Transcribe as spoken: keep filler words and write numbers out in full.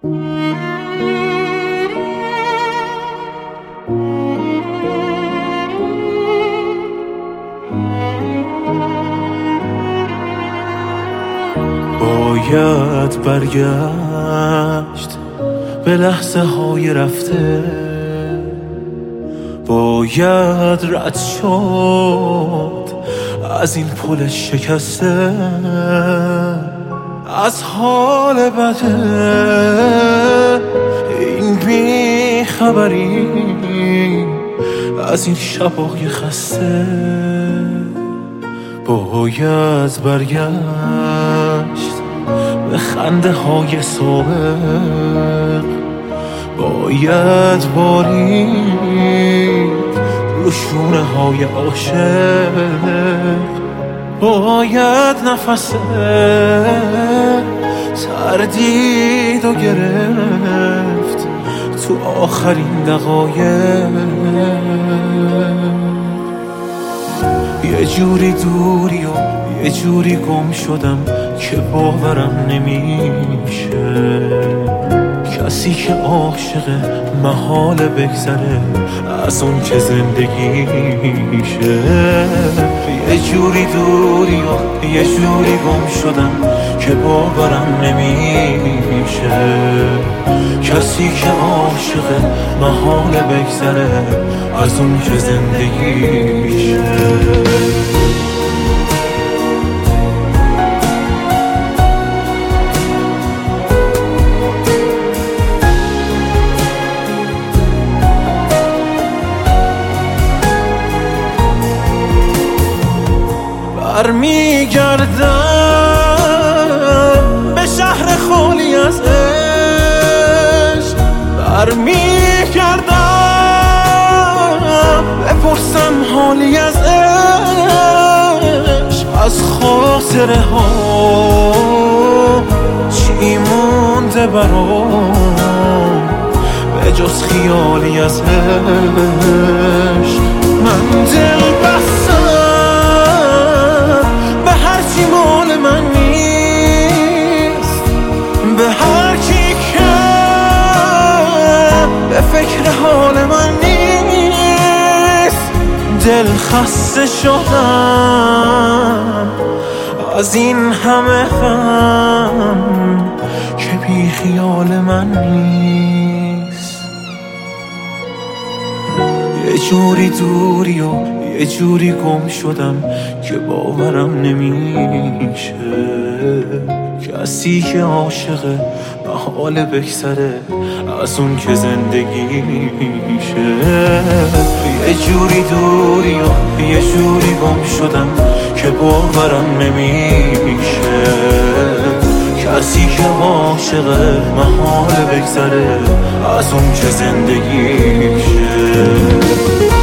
باید برگشت به لحظه های رفته، باید رد شد از این پل شکسته، از حال بده این بی خبری، از این شبای خسته. باید برگشت به خنده های سابق، باید بارید رو شونه های عاشق، باید نفس تردید و گرفت تو آخرین دقایق. یه جوری دوری و یه جوری گم شدم که باورم نمیشه، کسی که عاشق محال بگذره از اون که زندگیشه. یه جوری دوری و یه جوری گم شدم که باورم نمیشه، کسی که عاشق محال بگذره از اون که زندگیشه. برمیگردم به شهر خالی از عشق، برمیگردم بپرسم حالی از عشق، از خاطره ها چی مونده برام به جز خیالی از عشق. من دل بستم به هرچی مال من نیست، به هر کی که به فکر حال من نیست. دل خسته شدم از این همه غم که بی خیال من نیست. یه جوری دوری و یه جوری گم شدم که باورم نمیشه، کسی که عاشقه محال بگذره از اون که زندگیشه. یه جوری دوری و یه جوری گم شدم که باورم نمیشه، کسی که عاشقه محال بگذره از اون که زندگیشه.